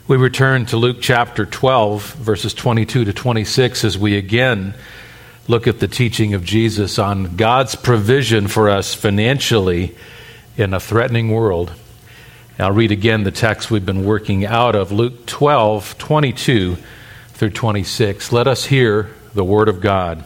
We return to Luke chapter 12, verses 22 to 26, as we again look at the teaching of Jesus on God's provision for us financially in a threatening world. And I'll read again the text we've been working out of, Luke 12, 22 through 26. Let us hear the word of God.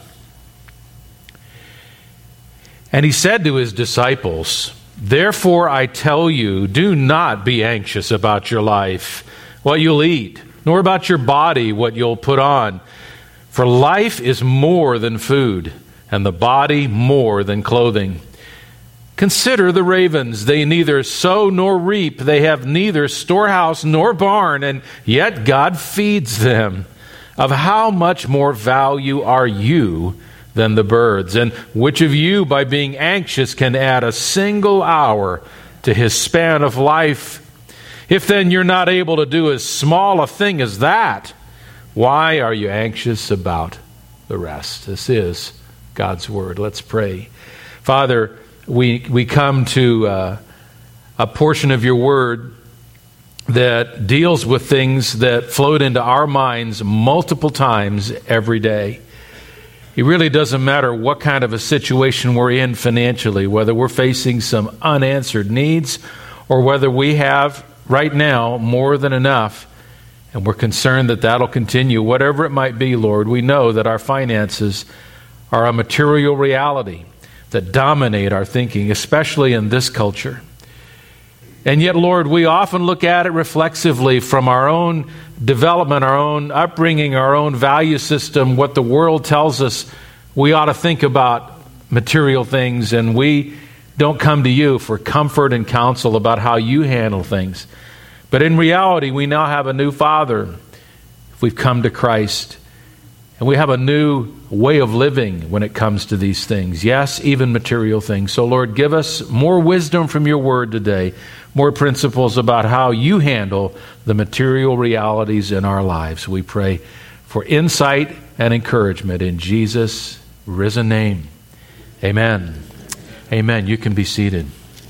And he said to his disciples, "Therefore I tell you, do not be anxious about your life, what you'll eat, nor about your body, what you'll put on. For life is more than food, and the body more than clothing. Consider the ravens. They neither sow nor reap. They have neither storehouse nor barn, and yet God feeds them. Of how much more value are you than the birds? And which of you, by being anxious, can add a single hour to his span of life? If then you're not able to do as small a thing as that, why are you anxious about the rest?" This is God's word. Let's pray. Father, we come to a portion of your word that deals with things that float into our minds multiple times every day. It really doesn't matter what kind of a situation we're in financially, whether we're facing some unanswered needs or whether we have right now more than enough, and we're concerned that that'll continue. Whatever it might be, Lord, we know that our finances are a material reality that dominate our thinking, especially in this culture. And yet, Lord, we often look at it reflexively from our own development, our own upbringing, our own value system, what the world tells us we ought to think about material things, and we don't come to you for comfort and counsel about how you handle things. But in reality, we now have a new Father if we've come to Christ. And we have a new way of living when it comes to these things. Yes, even material things. So, Lord, give us more wisdom from your word today, more principles about how you handle the material realities in our lives. We pray for insight and encouragement in Jesus' risen name. Amen. Amen. You can be seated.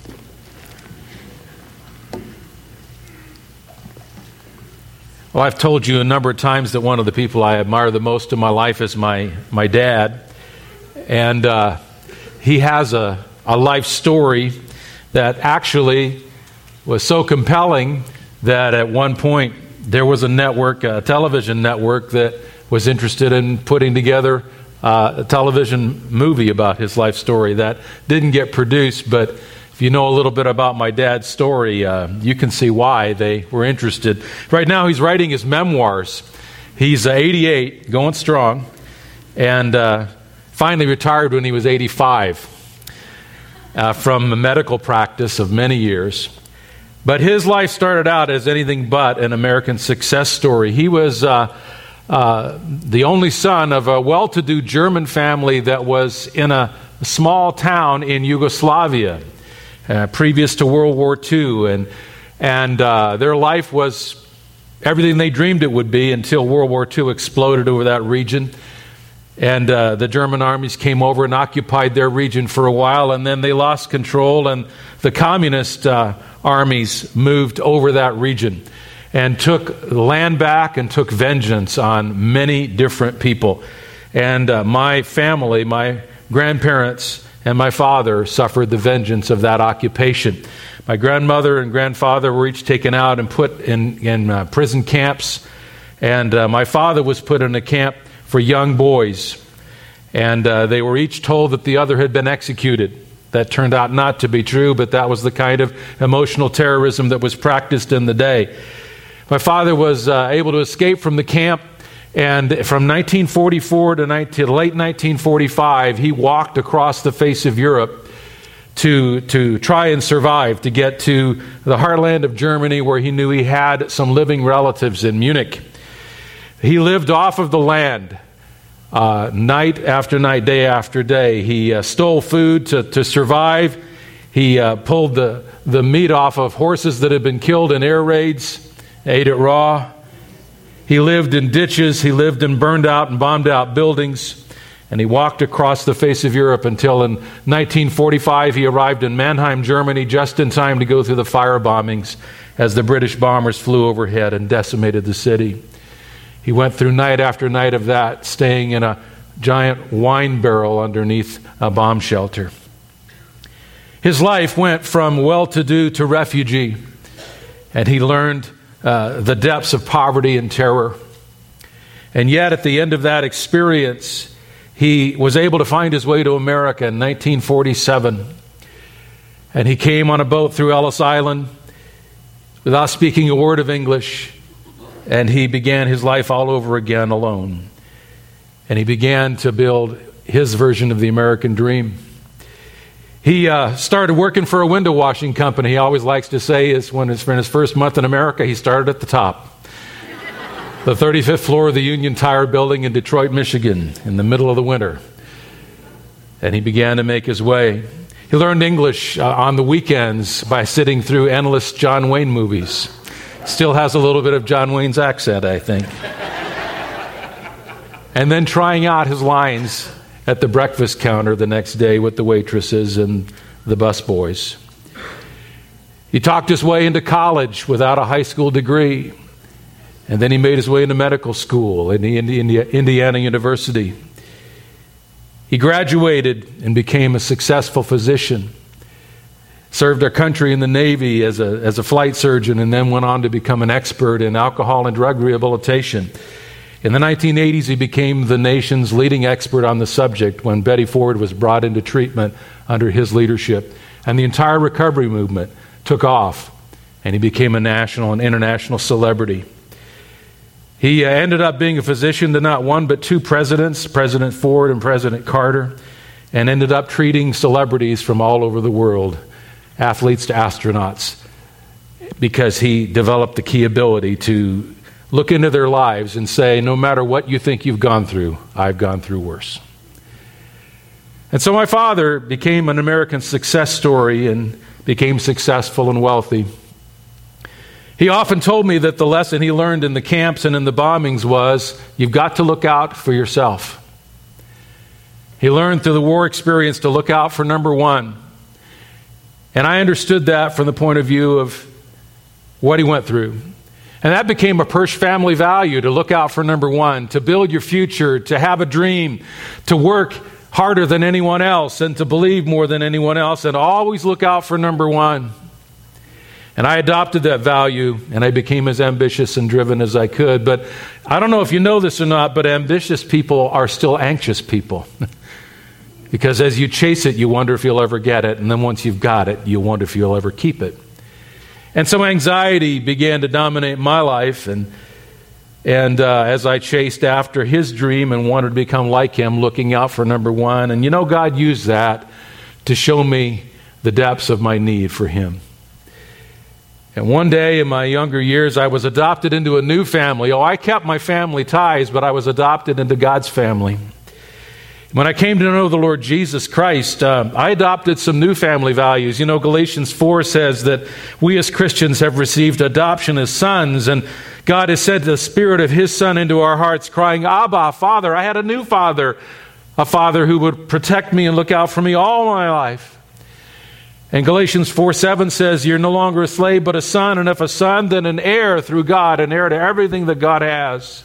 Well, I've told you a number of times that one of the people I admire the most in my life is my dad. And he has a life story that actually was so compelling that at one point there was a network, a television network, that was interested in putting together a television movie about his life story. That didn't get produced, but if you know a little bit about my dad's story, you can see why they were interested. Right now he's writing his memoirs. He's 88, going strong, and finally retired when he was 85 from a medical practice of many years. But his life started out as anything but an American success story. He was the only son of a well-to-do German family that was in a small town in Yugoslavia, previous to World War II, and their life was everything they dreamed it would be until World War II exploded over that region, and the German armies came over and occupied their region for a while, and then they lost control, and the communist armies moved over that region and took land back and took vengeance on many different people. And my family, my grandparents and my father suffered the vengeance of that occupation. My grandmother and grandfather were each taken out and put in prison camps. And my father was put in a camp for young boys. And they were each told that the other had been executed. That turned out not to be true, but that was the kind of emotional terrorism that was practiced in the day. My father was able to escape from the camp, and from 1944 to late 1945, he walked across the face of Europe to try and survive, to get to the heartland of Germany, where he knew he had some living relatives in Munich. He lived off of the land night after night, day after day. He stole food to survive. He pulled the meat off of horses that had been killed in air raids, ate it raw. He lived in ditches. He lived in burned out and bombed out buildings. And he walked across the face of Europe until in 1945 he arrived in Mannheim, Germany, just in time to go through the fire bombings as the British bombers flew overhead and decimated the city. He went through night after night of that, staying in a giant wine barrel underneath a bomb shelter. His life went from well-to-do to refugee, and he learned the depths of poverty and terror. And yet, at the end of that experience, he was able to find his way to America in 1947. And he came on a boat through Ellis Island without speaking a word of English. And he began his life all over again alone. And he began to build his version of the American dream. He started working for a window washing company. He always likes to say is when it's in his first month in America, he started at the top. The 35th floor of the Union Tire building in Detroit, Michigan, in the middle of the winter. And he began to make his way. He learned English on the weekends by sitting through endless John Wayne movies. Still has a little bit of John Wayne's accent, I think. And then trying out his lines at the breakfast counter the next day with the waitresses and the busboys. He talked his way into college without a high school degree. And then he made his way into medical school at Indiana University. He graduated and became a successful physician. Served our country in the Navy as a flight surgeon, and then went on to become an expert in alcohol and drug rehabilitation. In the 1980s, he became the nation's leading expert on the subject when Betty Ford was brought into treatment under his leadership. And the entire recovery movement took off, and he became a national and international celebrity. He ended up being a physician to not one but two presidents, President Ford and President Carter, and ended up treating celebrities from all over the world, athletes to astronauts, because he developed the key ability to look into their lives and say, no matter what you think you've gone through, I've gone through worse. And so my father became an American success story and became successful and wealthy. He often told me that the lesson he learned in the camps and in the bombings was, you've got to look out for yourself. He learned through the war experience to look out for number one. And I understood that from the point of view of what he went through. And that became a Persh family value, to look out for number one, to build your future, to have a dream, to work harder than anyone else, and to believe more than anyone else, and always look out for number one. And I adopted that value, and I became as ambitious and driven as I could. But I don't know if you know this or not, but ambitious people are still anxious people. Because as you chase it, you wonder if you'll ever get it. And then once you've got it, you wonder if you'll ever keep it. And so anxiety began to dominate my life. And as I chased after his dream and wanted to become like him, looking out for number one. And God used that to show me the depths of my need for him. And one day in my younger years, I was adopted into a new family. I kept my family ties, but I was adopted into God's family. When I came to know the Lord Jesus Christ, I adopted some new family values. Galatians 4 says that we as Christians have received adoption as sons, and God has sent the Spirit of His Son into our hearts, crying, Abba, Father. I had a new father, a father who would protect me and look out for me all my life. And Galatians 4:7 says, you're no longer a slave, but a son, and if a son, then an heir through God, an heir to everything that God has.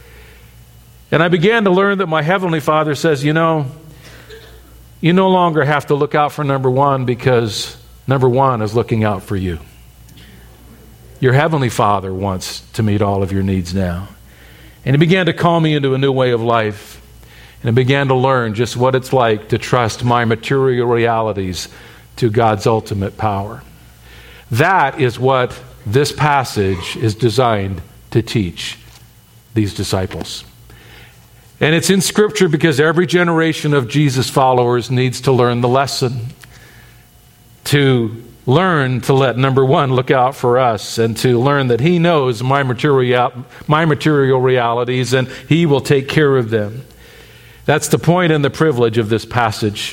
And I began to learn that my Heavenly Father says, you no longer have to look out for number one, because number one is looking out for you. Your Heavenly Father wants to meet all of your needs now. And He began to call me into a new way of life. And I began to learn just what it's like to trust my material realities to God's ultimate power. That is what this passage is designed to teach these disciples. And it's in Scripture because every generation of Jesus followers needs to learn the lesson. To learn to let number one look out for us, and to learn that He knows my material realities and He will take care of them. That's the point and the privilege of this passage.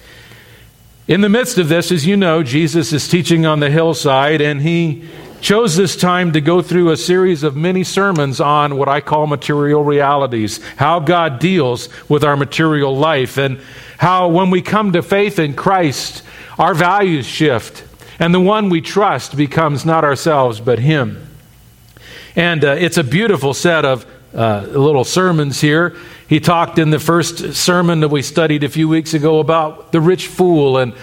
In the midst of this, as you know, Jesus is teaching on the hillside, and He chose this time to go through a series of mini sermons on what I call material realities, how God deals with our material life, and how when we come to faith in Christ, our values shift, And the one we trust becomes not ourselves, but Him. And it's a beautiful set of little sermons here. He talked in the first sermon that we studied a few weeks ago about the rich fool and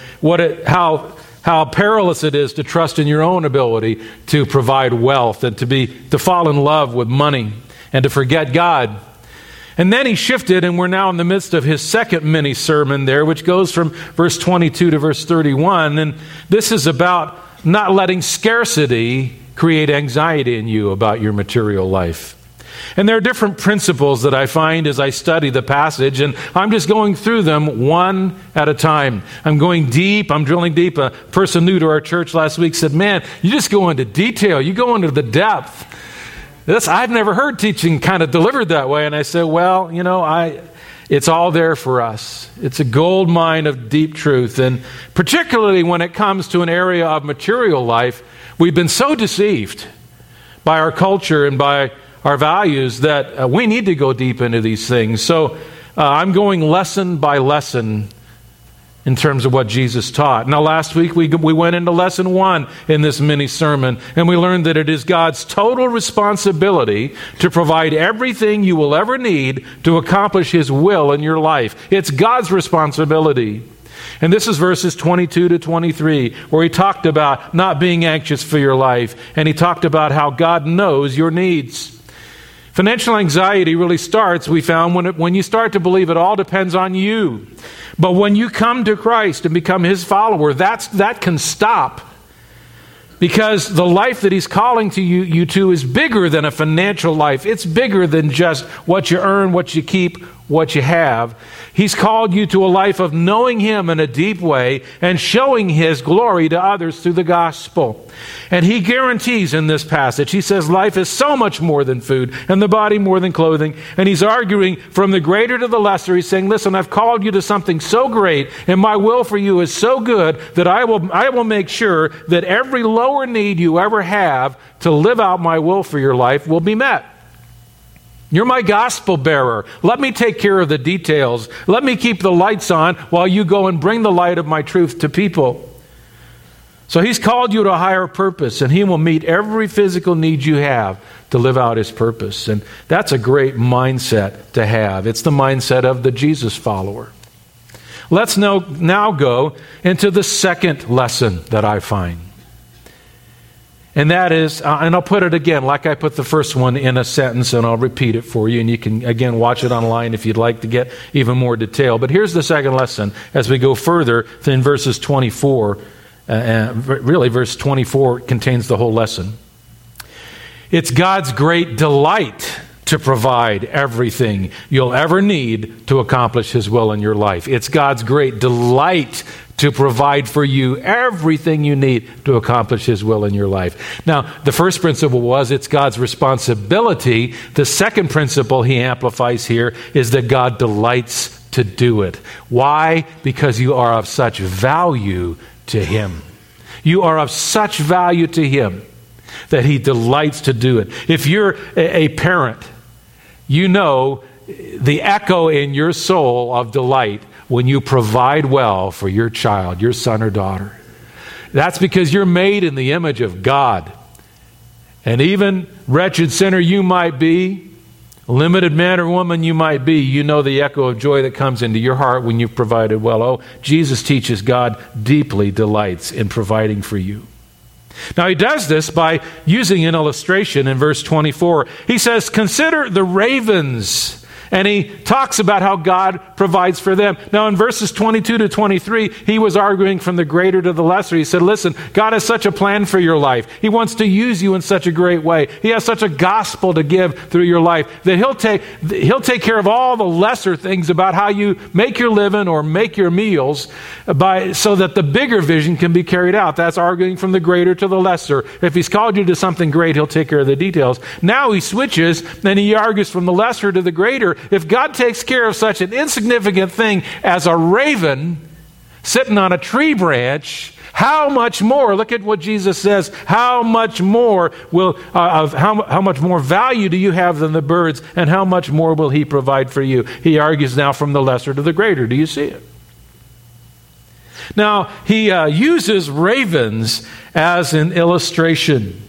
how perilous it is to trust in your own ability to provide wealth and to fall in love with money and to forget God. And then he shifted, and we're now in the midst of his second mini sermon there, which goes from verse 22 to verse 31. And this is about not letting scarcity create anxiety in you about your material life. And there are different principles that I find as I study the passage, and I'm just going through them one at a time. I'm going deep. I'm drilling deep. A person new to our church last week said, "Man, you just go into detail. You go into the depth." I've never heard teaching kind of delivered that way. And I said, well, it's all there for us. It's a gold mine of deep truth. And particularly when it comes to an area of material life, we've been so deceived by our culture and by our values that we need to go deep into these things. So I'm going lesson by lesson in terms of what Jesus taught. Now, last week we went into lesson 1 in this mini sermon, and we learned that it is God's total responsibility to provide everything you will ever need to accomplish His will in your life. It's God's responsibility. And this is verses 22 to 23, where he talked about not being anxious for your life, and he talked about how God knows your needs. Financial anxiety really starts, we found, when you start to believe it all depends on you. But when you come to Christ and become His follower, that can stop. Because the life that He's calling to you to is bigger than a financial life. It's bigger than just what you earn, what you keep, what you have. He's called you to a life of knowing Him in a deep way and showing His glory to others through the gospel. And He guarantees in this passage, He says life is so much more than food and the body more than clothing. And He's arguing from the greater to the lesser. He's saying, listen, I've called you to something so great and my will for you is so good that I will make sure that every lower need you ever have to live out my will for your life will be met. You're my gospel bearer. Let me take care of the details. Let me keep the lights on while you go and bring the light of my truth to people. So He's called you to a higher purpose, and He will meet every physical need you have to live out His purpose. And that's a great mindset to have. It's the mindset of the Jesus follower. Let's now go into the second lesson that I find. And that is, and I'll put it again, like I put the first one in a sentence, and I'll repeat it for you, and you can, again, watch it online if you'd like to get even more detail. But here's the second lesson as we go further in verses 24. Really, verse 24 contains the whole lesson. It's God's great delight to provide everything you'll ever need to accomplish His will in your life. It's God's great delight to provide for you everything you need to accomplish His will in your life. Now, the first principle was it's God's responsibility. The second principle He amplifies here is that God delights to do it. Why? Because you are of such value to Him. You are of such value to Him that He delights to do it. If you're a parent, you know the echo in your soul of delight when you provide well for your child, your son or daughter. That's because you're made in the image of God. And even wretched sinner you might be, limited man or woman you might be, you know the echo of joy that comes into your heart when you've provided well. Oh, Jesus teaches God deeply delights in providing for you. Now, He does this by using an illustration in verse 24. He says, consider the ravens. And He talks about how God provides for them. Now, in verses 22 to 23, He was arguing from the greater to the lesser. He said, listen, God has such a plan for your life. He wants to use you in such a great way. He has such a gospel to give through your life that He'll take care of all the lesser things about how you make your living or make your meals so that the bigger vision can be carried out. That's arguing from the greater to the lesser. If He's called you to something great, He'll take care of the details. Now He switches and He argues from the lesser to the greater. If God takes care of such an insignificant thing as a raven sitting on a tree branch, how much more? Look at what Jesus says. How much more how much more value do you have than the birds, and how much more will He provide for you? He argues now from the lesser to the greater. Do you see it? Now, he uses ravens as an illustration.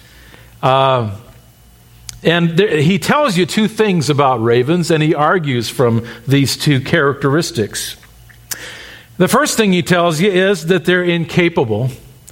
He tells you two things about ravens, and he argues from these two characteristics. The first thing he tells you is that they're incapable.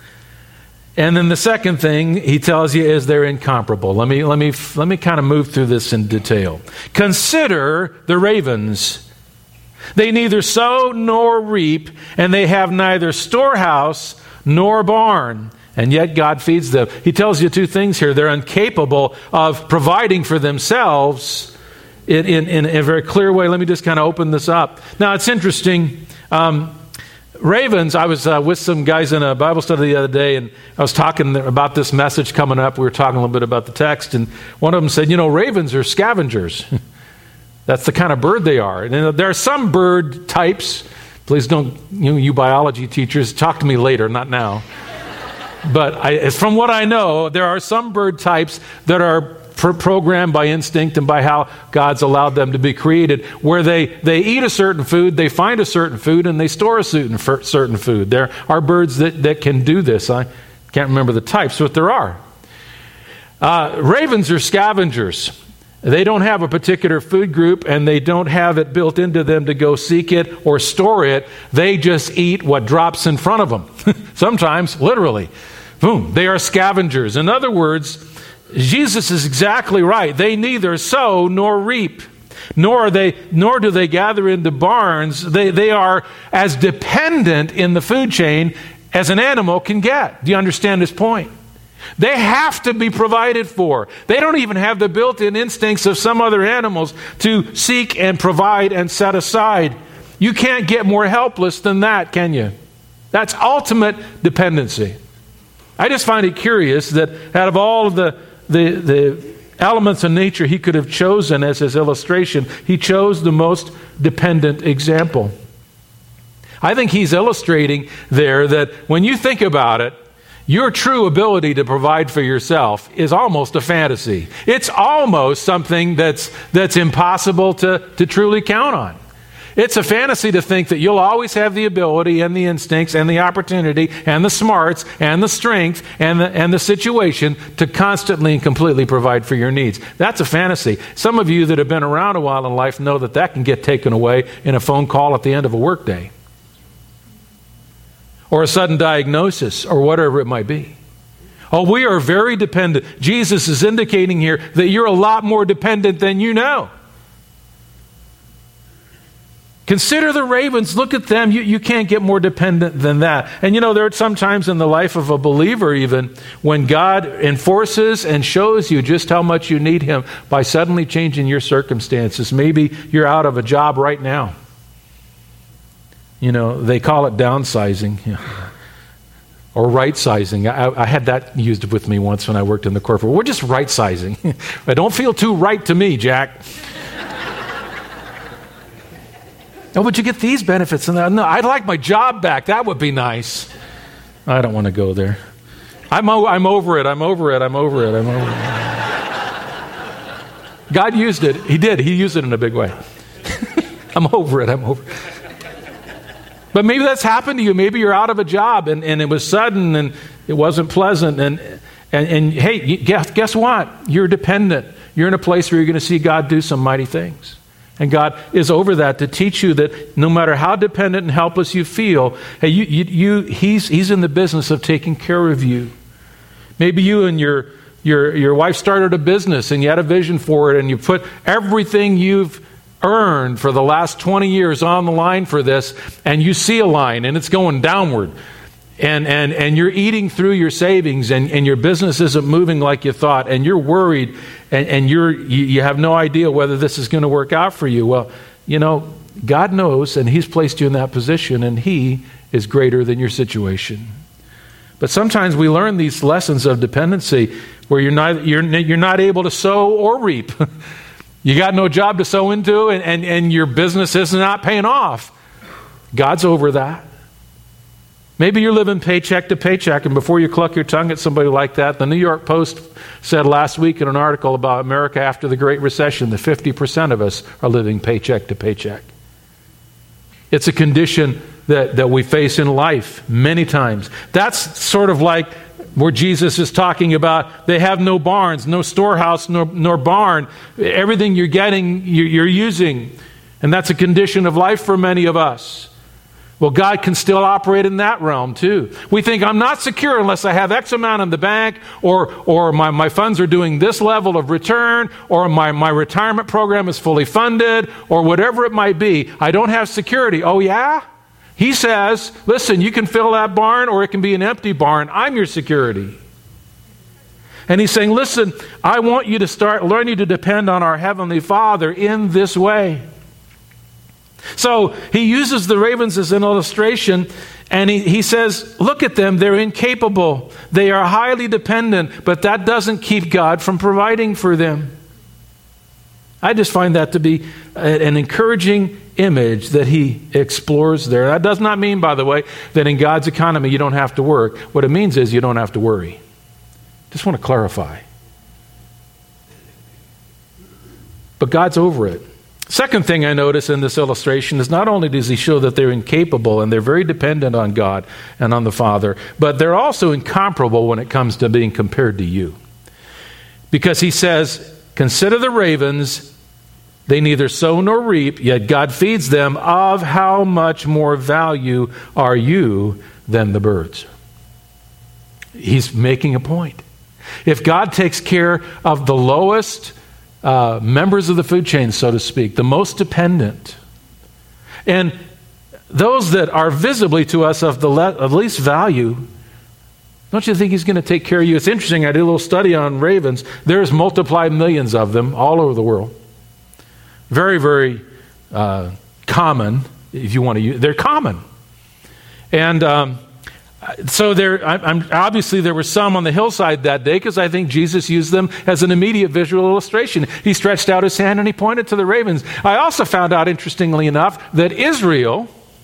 And then the second thing he tells you is they're incomparable. Let me kind of move through this in detail. Consider the ravens. They neither sow nor reap, and they have neither storehouse nor barn, and yet God feeds them. He tells you two things here. They're incapable of providing for themselves in a very clear way. Let me just kind of open this up. Now, it's interesting. Ravens, I was with some guys in a Bible study the other day, and I was talking about this message coming up. We were talking a little bit about the text, and one of them said, ravens are scavengers. That's the kind of bird they are. And there are some bird types. Please don't, you biology teachers, talk to me later, not now. But from what I know, there are some bird types that are programmed by instinct and by how God's allowed them to be created, where they eat a certain food, they find a certain food, and they store a certain food. There are birds that can do this. I can't remember the types, but there are. Ravens are scavengers. They don't have a particular food group, and they don't have it built into them to go seek it or store it. They just eat what drops in front of them. Sometimes, literally. Boom. They are scavengers. In other words, Jesus is exactly right. They neither sow nor reap, nor do they gather into barns. They are as dependent in the food chain as an animal can get. Do you understand this point? They have to be provided for. They don't even have the built-in instincts of some other animals to seek and provide and set aside. You can't get more helpless than that, can you? That's ultimate dependency. I just find it curious that out of all of the elements of nature he could have chosen as his illustration, he chose the most dependent example. I think he's illustrating there that when you think about it, your true ability to provide for yourself is almost a fantasy. It's almost something that's impossible to truly count on. It's a fantasy to think that you'll always have the ability and the instincts and the opportunity and the smarts and the strength and the situation to constantly and completely provide for your needs. That's a fantasy. Some of you that have been around a while in life know that can get taken away in a phone call at the end of a workday, or a sudden diagnosis, or whatever it might be. Oh, we are very dependent. Jesus is indicating here that you're a lot more dependent than you know. Consider the ravens. Look at them. You can't get more dependent than that. And there are some times in the life of a believer even when God enforces and shows you just how much you need him by suddenly changing your circumstances. Maybe you're out of a job right now. They call it downsizing or right-sizing. I had that used with me once when I worked in the corporate. We're just right-sizing. It don't feel too right to me, Jack. Oh, but you get these benefits. No, I'd like my job back. That would be nice. I don't want to go there. I'm over it. God used it. He did. He used it in a big way. I'm over it. But maybe that's happened to you. Maybe you're out of a job and it was sudden and it wasn't pleasant. And hey, guess what? You're dependent. You're in a place where you're going to see God do some mighty things. And God is over that to teach you that no matter how dependent and helpless you feel, hey, He's in the business of taking care of you. Maybe you and your wife started a business and you had a vision for it and you put everything you've earned for the last 20 years on the line for this, and you see a line and it's going downward. And you're eating through your savings and your business isn't moving like you thought, and you're worried and you have no idea whether this is going to work out for you. Well, God knows, and He's placed you in that position, and He is greater than your situation. But sometimes we learn these lessons of dependency where you're not able to sow or reap. You got no job to sow into, and your business is not paying off. God's over that. Maybe you're living paycheck to paycheck, and before you cluck your tongue at somebody like that, the New York Post said last week in an article about America after the Great Recession that 50% of us are living paycheck to paycheck. It's a condition that we face in life many times. That's sort of like where Jesus is talking about they have no barns, no storehouse, nor barn. Everything you're getting, you're using. And that's a condition of life for many of us. Well, God can still operate in that realm too. We think, I'm not secure unless I have X amount in the bank, or my funds are doing this level of return, or my retirement program is fully funded, or whatever it might be. I don't have security. Oh yeah? He says, listen, you can fill that barn or it can be an empty barn. I'm your security. And he's saying, listen, I want you to start learning to depend on our Heavenly Father in this way. So he uses the ravens as an illustration, and he says, look at them, they're incapable. They are highly dependent, but that doesn't keep God from providing for them. I just find that to be an encouraging image that he explores there. That does not mean, by the way, that in God's economy you don't have to work. What it means is you don't have to worry. Just want to clarify. But God's over it. Second thing I notice in this illustration is not only does he show that they're incapable and they're very dependent on God and on the Father, but they're also incomparable when it comes to being compared to you. Because he says, consider the ravens, they neither sow nor reap, yet God feeds them. Of how much more value are you than the birds? He's making a point. If God takes care of the lowest members of the food chain, so to speak, the most dependent, and those that are visibly to us of the least value, don't you think he's going to take care of you? It's interesting, I did a little study on ravens. There's multiplied millions of them all over the world. Very, very common, if you want to use. They're common. And so obviously there were some on the hillside that day, because I think Jesus used them as an immediate visual illustration. He stretched out his hand and he pointed to the ravens. I also found out, interestingly enough, that Israel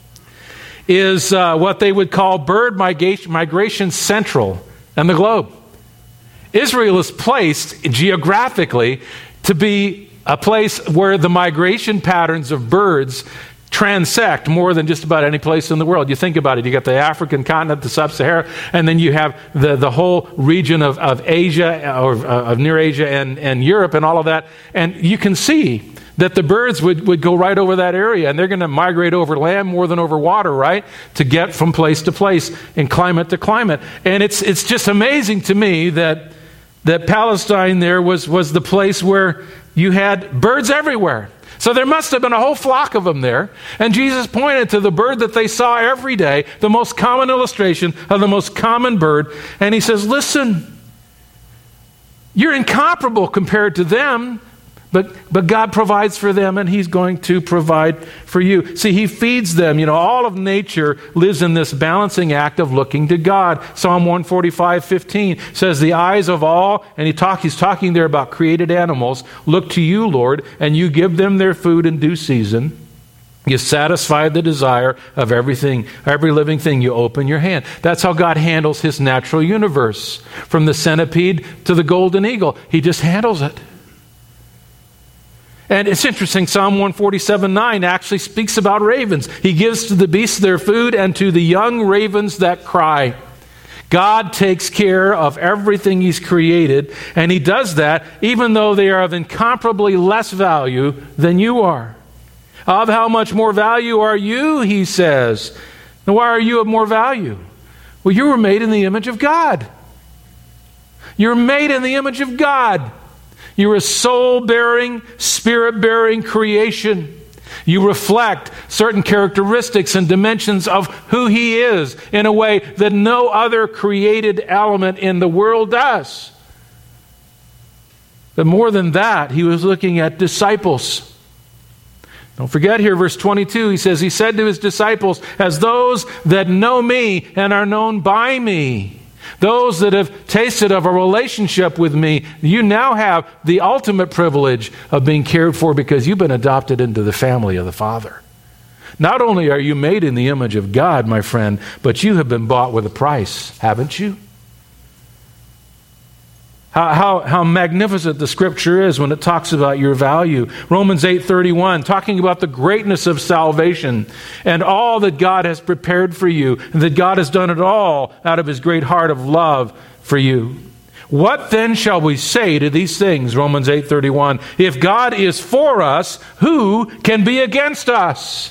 is what they would call bird migration central in the globe. Israel is placed geographically to be a place where the migration patterns of birds transect more than just about any place in the world. You think about it. You got the African continent, the Sub-Sahara, and then you have the whole region of Asia, or of Near Asia and Europe and all of that. And you can see that the birds would go right over that area, and they're going to migrate over land more than over water, right? To get from place to place and climate to climate. And it's just amazing to me that Palestine there was the place where you had birds everywhere. So there must have been a whole flock of them there. And Jesus pointed to the bird that they saw every day, the most common illustration of the most common bird. And he says, listen, you're incomparable compared to them, but God provides for them, and he's going to provide for you. See, he feeds them. You know, all of nature lives in this balancing act of looking to God. Psalm 145:15 says, the eyes of all, and he's talking there about created animals, look to you, Lord, and you give them their food in due season. You satisfy the desire of everything, every living thing. You open your hand. That's how God handles his natural universe. From the centipede to the golden eagle, he just handles it. And it's interesting, Psalm 147:9 actually speaks about ravens. He gives to the beasts their food and to the young ravens that cry. God takes care of everything he's created, and he does that even though they are of incomparably less value than you are. Of how much more value are you, he says. Now, why are you of more value? Well, you were made in the image of God. You're made in the image of God. You're a soul-bearing, spirit-bearing creation. You reflect certain characteristics and dimensions of who he is in a way that no other created element in the world does. But more than that, he was looking at disciples. Don't forget here, verse 22, he says, he said to his disciples, as those that know me and are known by me, those that have tasted of a relationship with me, you now have the ultimate privilege of being cared for because you've been adopted into the family of the Father. Not only are you made in the image of God, my friend, but you have been bought with a price, haven't you? How magnificent the Scripture is when it talks about your value. Romans 8:31, talking about the greatness of salvation and all that God has prepared for you, and that God has done it all out of His great heart of love for you. What then shall we say to these things? Romans 8:31. If God is for us, who can be against us?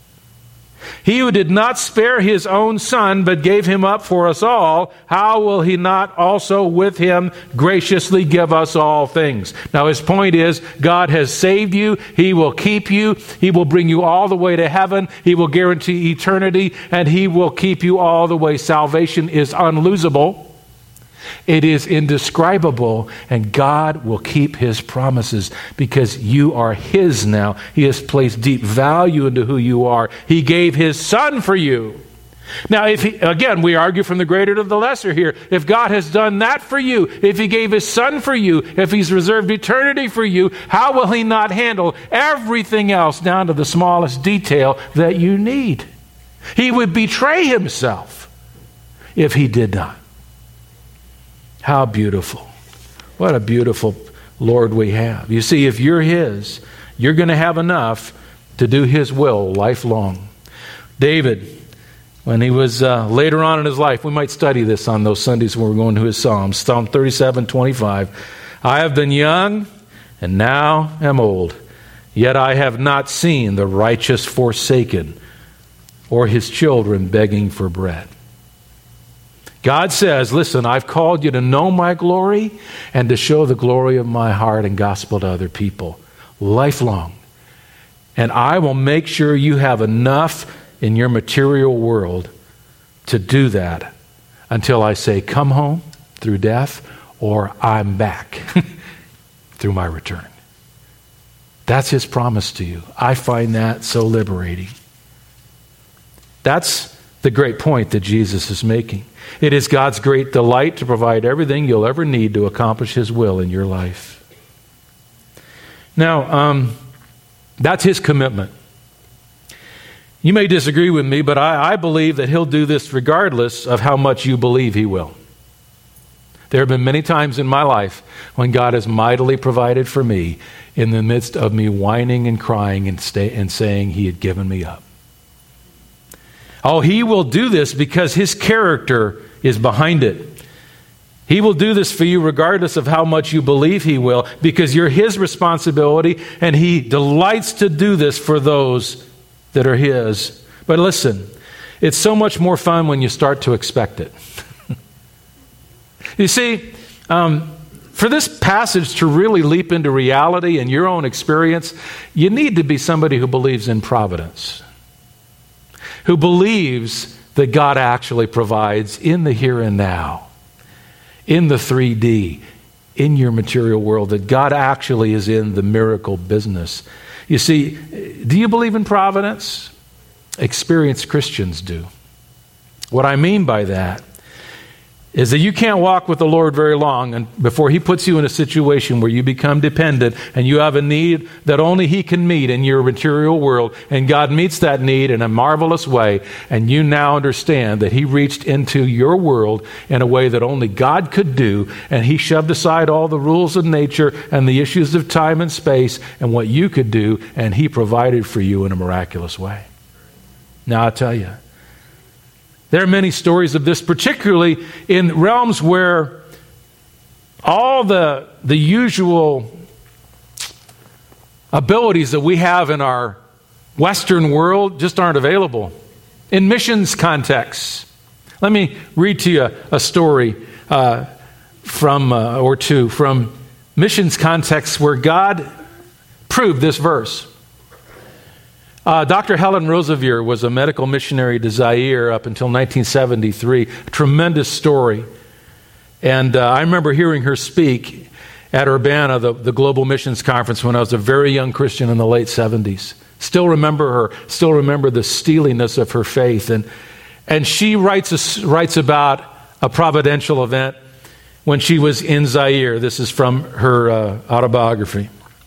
He who did not spare His own Son, but gave Him up for us all, how will He not also with Him graciously give us all things? Now his point is, God has saved you. He will keep you. He will bring you all the way to heaven. He will guarantee eternity, and He will keep you all the way. Salvation is unlosable. It is indescribable, and God will keep His promises because you are His now. He has placed deep value into who you are. He gave His Son for you. Now, again, we argue from the greater to the lesser here. If God has done that for you, if He gave His Son for you, if He's reserved eternity for you, how will He not handle everything else down to the smallest detail that you need? He would betray Himself if He did not. How beautiful. What a beautiful Lord we have. You see, if you're His, you're going to have enough to do His will lifelong. David, when he was later on in his life, we might study this on those Sundays when we're going to his Psalms. Psalm 37:25. I have been young and now am old, yet I have not seen the righteous forsaken or his children begging for bread. God says, listen, I've called you to know my glory and to show the glory of my heart and gospel to other people, lifelong. And I will make sure you have enough in your material world to do that until I say, come home through death, or I'm back through my return. That's His promise to you. I find that so liberating. That's the great point that Jesus is making. It is God's great delight to provide everything you'll ever need to accomplish His will in your life. Now, that's His commitment. You may disagree with me, but I believe that He'll do this regardless of how much you believe He will. There have been many times in my life when God has mightily provided for me in the midst of me whining and crying and saying He had given me up. Oh, He will do this because His character is behind it. He will do this for you regardless of how much you believe He will, because you're His responsibility, and He delights to do this for those that are His. But listen, it's so much more fun when you start to expect it. You see, for this passage to really leap into reality in your own experience, you need to be somebody who believes in providence, who believes that God actually provides in the here and now, in the 3D, in your material world, that God actually is in the miracle business. You see, do you believe in providence? Experienced Christians do. What I mean by that is that you can't walk with the Lord very long and before He puts you in a situation where you become dependent and you have a need that only He can meet in your material world, and God meets that need in a marvelous way, and you now understand that He reached into your world in a way that only God could do, and He shoved aside all the rules of nature and the issues of time and space and what you could do, and He provided for you in a miraculous way. Now, I'll tell you, there are many stories of this, particularly in realms where all the usual abilities that we have in our Western world just aren't available. In missions contexts, let me read to you a story from missions contexts where God proved this verse. Dr. Helen Roseveare was a medical missionary to Zaire up until 1973. Tremendous story. And I remember hearing her speak at Urbana, the Global Missions Conference, when I was a very young Christian in the late 70s. Still remember her. Still remember the steeliness of her faith. And she writes about a providential event when she was in Zaire. This is from her autobiography.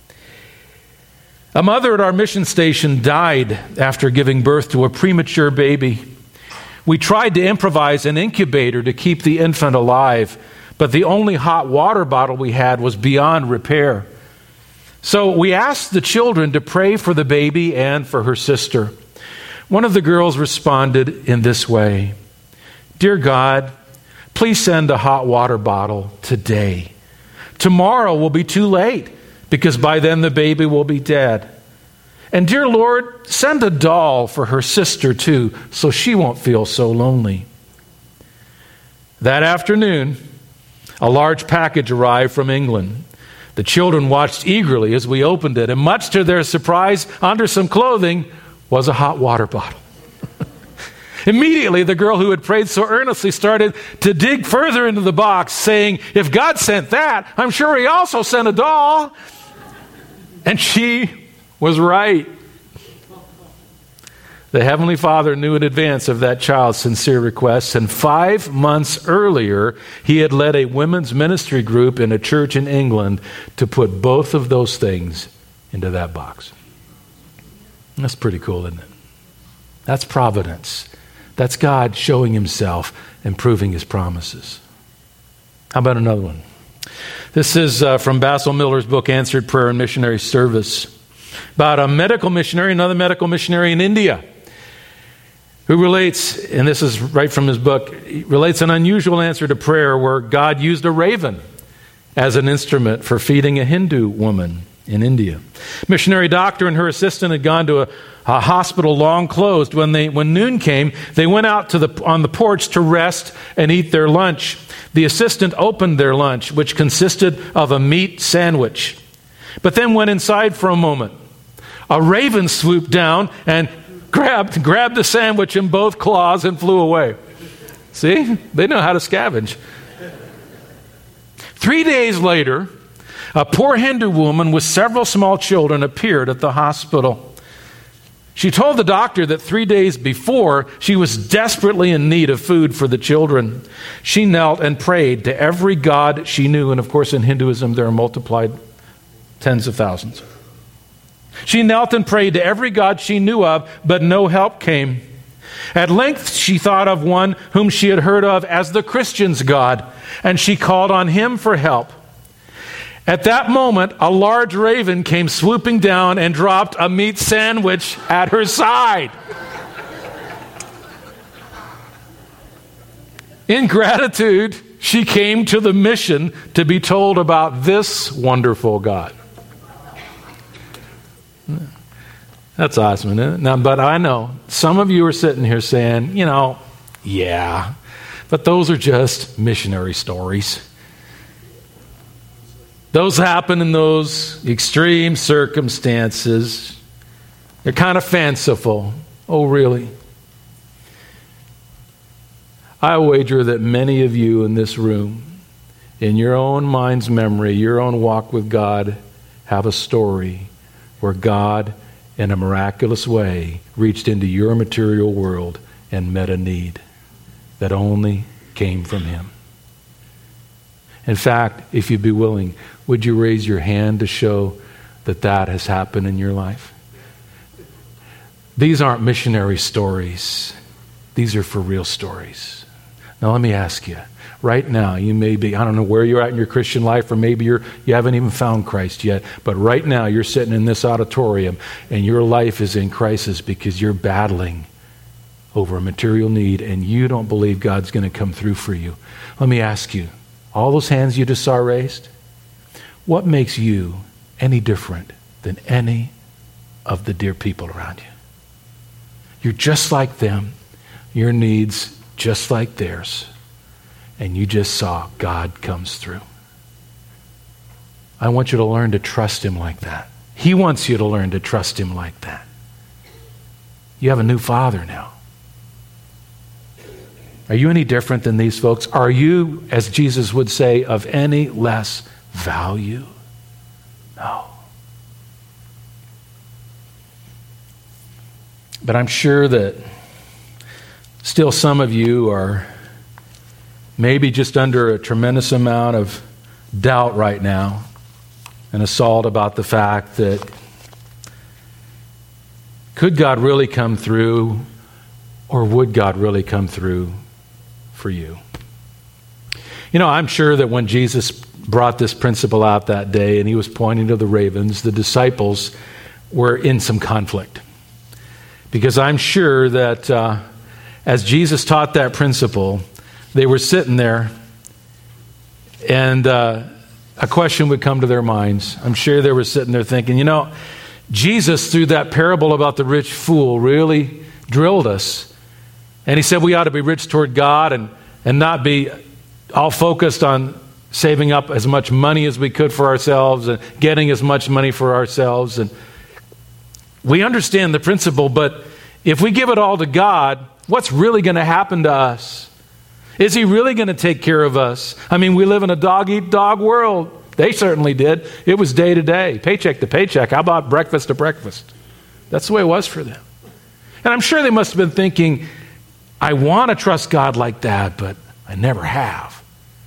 A mother at our mission station died after giving birth to a premature baby. We tried to improvise an incubator to keep the infant alive, but the only hot water bottle we had was beyond repair. So we asked the children to pray for the baby and for her sister. One of the girls responded in this way: "Dear God, please send a hot water bottle today. Tomorrow will be too late, because by then the baby will be dead. And dear Lord, send a doll for her sister too, so she won't feel so lonely." That afternoon, a large package arrived from England. The children watched eagerly as we opened it, and much to their surprise, under some clothing was a hot water bottle. Immediately, the girl who had prayed so earnestly started to dig further into the box, saying, "If God sent that, I'm sure He also sent a doll." And she was right. The Heavenly Father knew in advance of that child's sincere requests, and 5 months earlier, He had led a women's ministry group in a church in England to put both of those things into that box. That's pretty cool, isn't it? That's providence. That's God showing Himself and proving His promises. How about another one? This is from Basil Miller's book, Answered Prayer and Missionary Service, about a medical missionary, another medical missionary in India, who relates, and this is right from his book, he relates an unusual answer to prayer where God used a raven as an instrument for feeding a Hindu woman in India. Missionary doctor and her assistant had gone to a hospital long closed. When noon came, they went out on the porch to rest and eat their lunch. The assistant opened their lunch, which consisted of a meat sandwich, but then went inside for a moment. A raven swooped down and grabbed the sandwich in both claws and flew away. See? They know how to scavenge. 3 days later, a poor Hindu woman with several small children appeared at the hospital. She told the doctor that 3 days before, she was desperately in need of food for the children. She knelt and prayed to every god she knew, and of course in Hinduism there are multiplied tens of thousands. She knelt and prayed to every god she knew of, but no help came. At length she thought of one whom she had heard of as the Christians' God, and she called on Him for help. At that moment, a large raven came swooping down and dropped a meat sandwich at her side. In gratitude, she came to the mission to be told about this wonderful God. That's awesome, isn't it? Now, but I know some of you are sitting here saying, yeah, but those are just missionary stories. Those happen in those extreme circumstances. They're kind of fanciful. Oh, really? I wager that many of you in this room, in your own mind's memory, your own walk with God, have a story where God, in a miraculous way, reached into your material world and met a need that only came from Him. In fact, if you'd be willing, would you raise your hand to show that that has happened in your life? These aren't missionary stories. These are for real stories. Now let me ask you, right now, you may be, I don't know where you're at in your Christian life, or maybe you haven't even found Christ yet, but right now you're sitting in this auditorium and your life is in crisis because you're battling over a material need and you don't believe God's going to come through for you. Let me ask you, all those hands you just saw raised, what makes you any different than any of the dear people around you? You're just like them, your needs just like theirs, and you just saw God comes through. I want you to learn to trust Him like that. He wants you to learn to trust Him like that. You have a new Father now. Are you any different than these folks? Are you, as Jesus would say, of any less value? No. But I'm sure that still some of you are maybe just under a tremendous amount of doubt right now, an assault about the fact that could God really come through, or would God really come through for you? I'm sure that when Jesus brought this principle out that day and he was pointing to the ravens, the disciples were in some conflict. Because I'm sure that as Jesus taught that principle, they were sitting there and a question would come to their minds. I'm sure they were sitting there thinking, Jesus, through that parable about the rich fool, really drilled us. And he said we ought to be rich toward God and not be all focused on saving up as much money as we could for ourselves and getting as much money for ourselves. And we understand the principle, but if we give it all to God, what's really going to happen to us? Is he really going to take care of us? I mean, we live in a dog-eat-dog world. They certainly did. It was day to day, paycheck to paycheck. How about breakfast to breakfast? That's the way it was for them. And I'm sure they must have been thinking, I want to trust God like that, but I never have.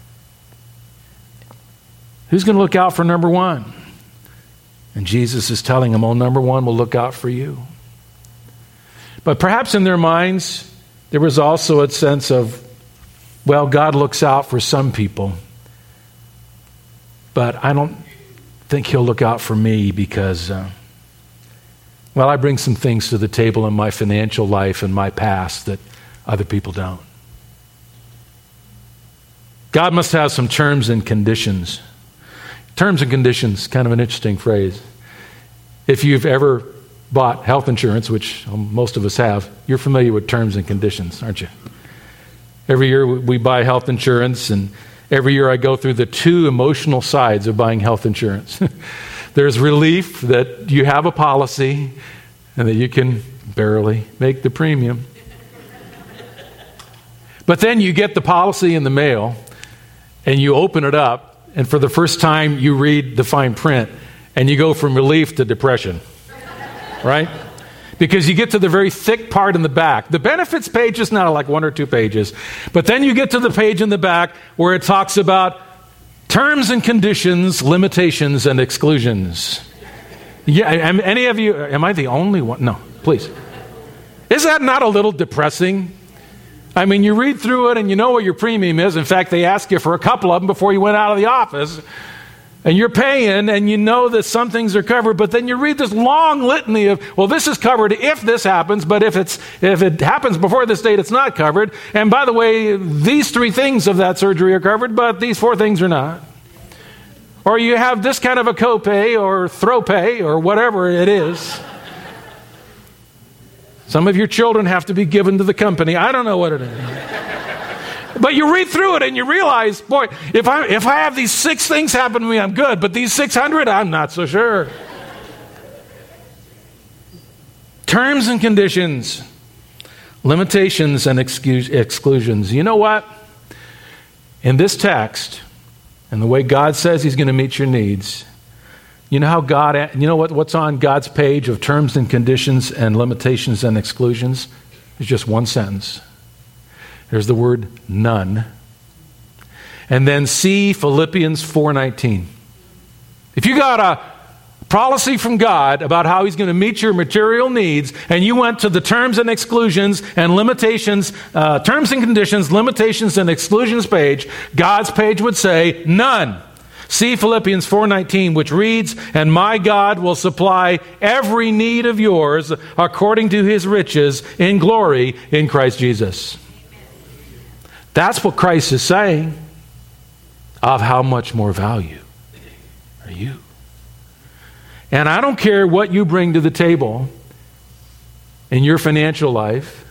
Who's going to look out for number one? And Jesus is telling them, number one will look out for you. But perhaps in their minds, there was also a sense of, God looks out for some people, but I don't think he'll look out for me because, I bring some things to the table in my financial life and my past that other people don't. God must have some terms and conditions. Terms and conditions, kind of an interesting phrase. If you've ever bought health insurance, which most of us have, you're familiar with terms and conditions, aren't you? Every year we buy health insurance, and every year I go through the two emotional sides of buying health insurance. There's relief that you have a policy and that you can barely make the premium. But then you get the policy in the mail and you open it up, and for the first time you read the fine print and you go from relief to depression, right? Because you get to the very thick part in the back. The benefits page is not like 1 or 2 pages. But then you get to the page in the back where it talks about terms and conditions, limitations, and exclusions. Yeah, any of you, am I the only one? No, please. Is that not a little depressing? I mean, you read through it and you know what your premium is. In fact, they ask you for a couple of them before you went out of the office. And you're paying, and you know that some things are covered, but then you read this long litany of, this is covered if this happens, but if it happens before this date, it's not covered. And by the way, these 3 things of that surgery are covered, but these 4 things are not. Or you have this kind of a copay or throw pay or whatever it is. Some of your children have to be given to the company. I don't know what it is. But you read through it and you realize, boy, if I have these 6 things happen to me, I'm good. But these 600, I'm not so sure. Terms and conditions, limitations and exclusions. You know what? In this text, and the way God says he's going to meet your needs, you know how what's on God's page of terms and conditions and limitations and exclusions? It's just one sentence. There's the word none. And then see Philippians 4:19. If you got a policy from God about how he's going to meet your material needs, and you went to the terms and exclusions and limitations, terms and conditions, limitations and exclusions page, God's page would say none. See Philippians 4:19, which reads, "And my God will supply every need of yours according to his riches in glory in Christ Jesus." That's what Christ is saying. Of how much more value are you? And I don't care what you bring to the table in your financial life.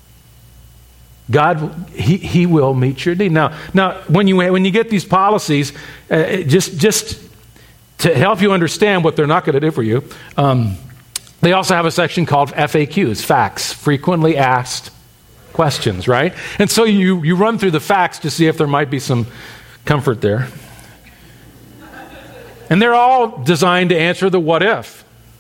God, He will meet your need. Now, when you get these policies, just to help you understand what they're not going to do for you, they also have a section called FAQs, facts, frequently asked questions, right? And so you run through the facts to see if there might be some comfort there. And they're all designed to answer the what if.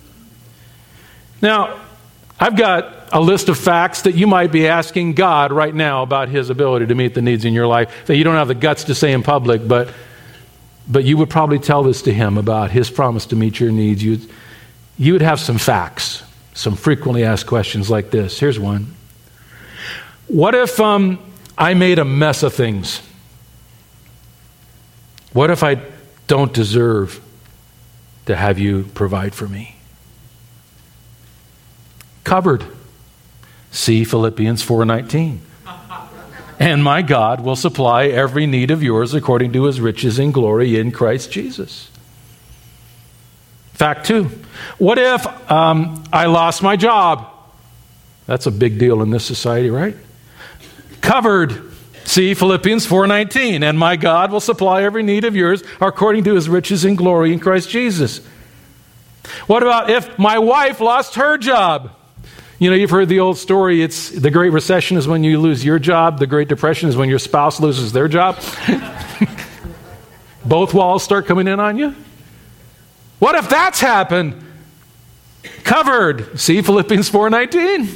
Now, I've got a list of facts that you might be asking God right now about his ability to meet the needs in your life that you don't have the guts to say in public, but you would probably tell this to him about his promise to meet your needs. You would have some facts, some frequently asked questions like this. Here's one. What if I made a mess of things? What if I don't deserve to have you provide for me? Covered. See Philippians 4:19. And my God will supply every need of yours according to his riches in glory in Christ Jesus. Fact 2. What if I lost my job? That's a big deal in this society, right? Covered. See Philippians 4:19. And my God will supply every need of yours according to his riches in glory in Christ Jesus. What about if my wife lost her job? You know, you've heard the old story. It's the Great Recession is when you lose your job. The Great Depression is when your spouse loses their job. Both walls start coming in on you. What if that's happened? Covered. See Philippians 4:19.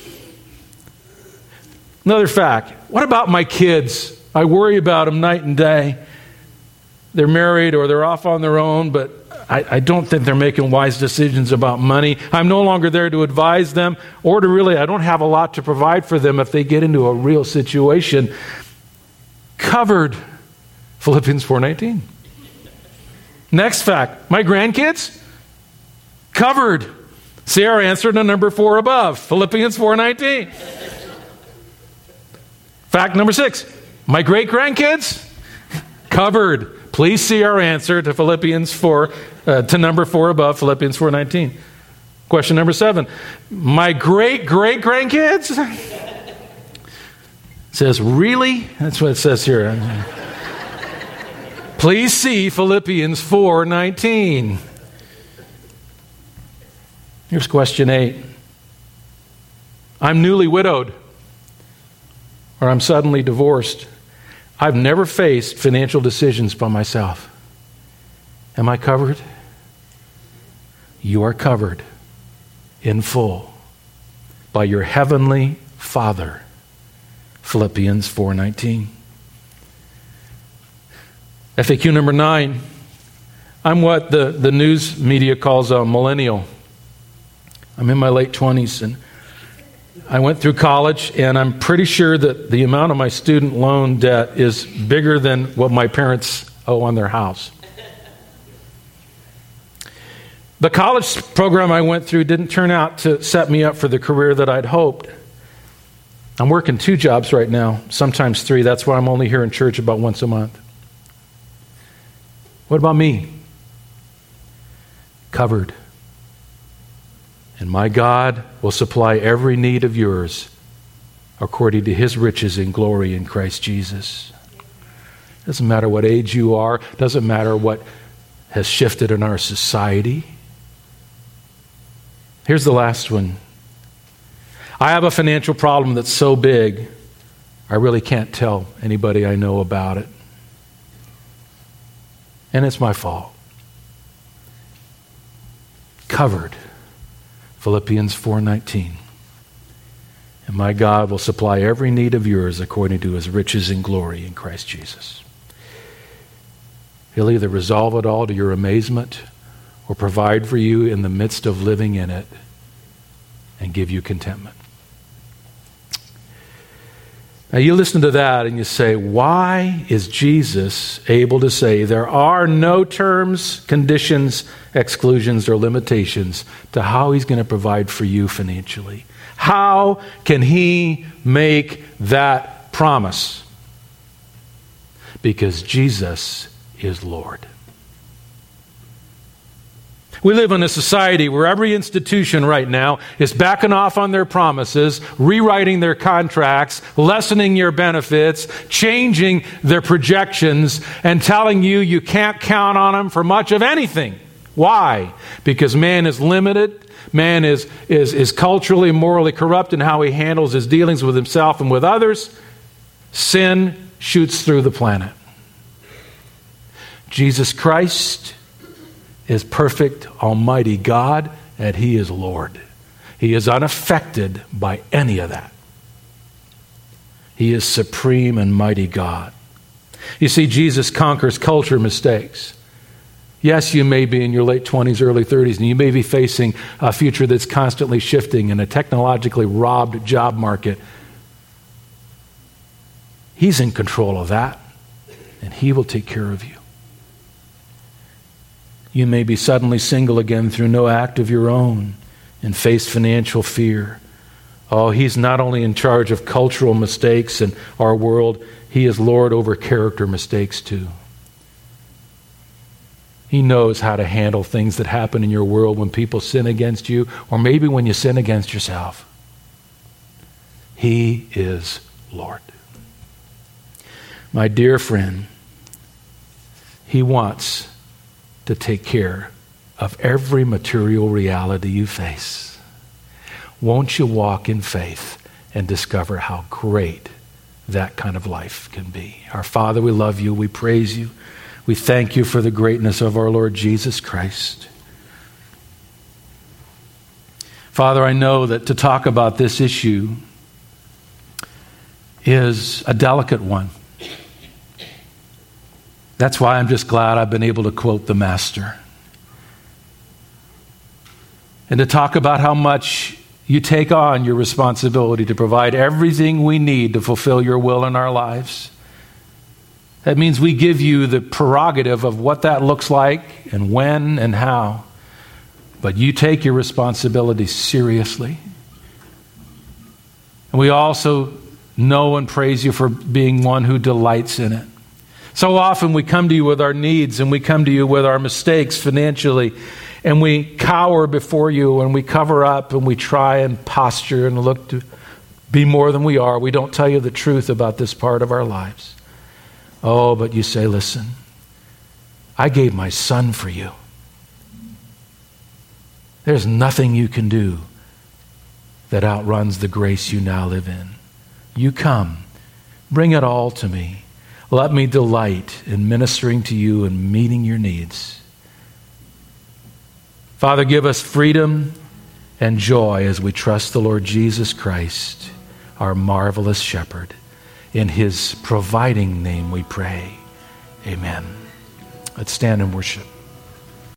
Another fact. What about my kids? I worry about them night and day. They're married or they're off on their own, but I don't think they're making wise decisions about money. I'm no longer there to advise them or to really, I don't have a lot to provide for them if they get into a real situation. Covered. Philippians 4:19. Next fact. My grandkids? Covered. See our answer to number 4 above. Philippians 4:19. Fact number 6. My great-grandkids? Covered. Please see our answer to Philippians 4, to number 4 above, Philippians 4:19. Question number 7. My great-great-grandkids? It says, really? That's what it says here. Please see Philippians 4:19. Here's question 8. I'm newly widowed, or I'm suddenly divorced. I've never faced financial decisions by myself. Am I covered? You are covered in full by your heavenly Father. Philippians 4:19. FAQ number 9. I'm what the news media calls a millennial. I'm in my late 20s, and I went through college, and I'm pretty sure that the amount of my student loan debt is bigger than what my parents owe on their house. The college program I went through didn't turn out to set me up for the career that I'd hoped. I'm working 2 jobs right now, sometimes 3. That's why I'm only here in church about once a month. What about me? Covered. And my God will supply every need of yours according to his riches in glory in Christ Jesus. Doesn't matter what age you are. Doesn't matter what has shifted in our society. Here's the last one. I have a financial problem that's so big, I really can't tell anybody I know about it. And it's my fault. Covered. Philippians 4:19. And my God will supply every need of yours according to his riches in glory in Christ Jesus. He'll either resolve it all to your amazement or provide for you in the midst of living in it and give you contentment. Now you listen to that and you say, why is Jesus able to say there are no terms, conditions, exclusions, or limitations to how he's going to provide for you financially? How can he make that promise? Because Jesus is Lord. We live in a society where every institution right now is backing off on their promises, rewriting their contracts, lessening your benefits, changing their projections, and telling you you can't count on them for much of anything. Why? Because man is limited. Man is culturally, morally corrupt in how he handles his dealings with himself and with others. Sin shoots through the planet. Jesus Christ is perfect, almighty God, and he is Lord. He is unaffected by any of that. He is supreme and mighty God. You see, Jesus conquers culture mistakes. Yes, you may be in your late 20s, early 30s, and you may be facing a future that's constantly shifting in a technologically robbed job market. He's in control of that, and he will take care of you. You may be suddenly single again through no act of your own and face financial fear. Oh, He's not only in charge of cultural mistakes in our world, He is Lord over character mistakes too. He knows how to handle things that happen in your world when people sin against you, or maybe when you sin against yourself. He is Lord. My dear friend, He wants to take care of every material reality you face. Won't you walk in faith and discover how great that kind of life can be? Our Father, we love you. We praise you. We thank you for the greatness of our Lord Jesus Christ. Father, I know that to talk about this issue is a delicate one. That's why I'm just glad I've been able to quote the Master. And to talk about how much you take on your responsibility to provide everything we need to fulfill your will in our lives. That means we give you the prerogative of what that looks like and when and how. But you take your responsibility seriously. And we also know and praise you for being one who delights in it. So often we come to you with our needs and we come to you with our mistakes financially, and we cower before you and we cover up and we try and posture and look to be more than we are. We don't tell you the truth about this part of our lives. Oh, but you say, listen, I gave my son for you. There's nothing you can do that outruns the grace you now live in. You come, bring it all to me. Let me delight in ministering to you and meeting your needs. Father, give us freedom and joy as we trust the Lord Jesus Christ, our marvelous shepherd. In His providing name we pray. Amen. Let's stand and worship.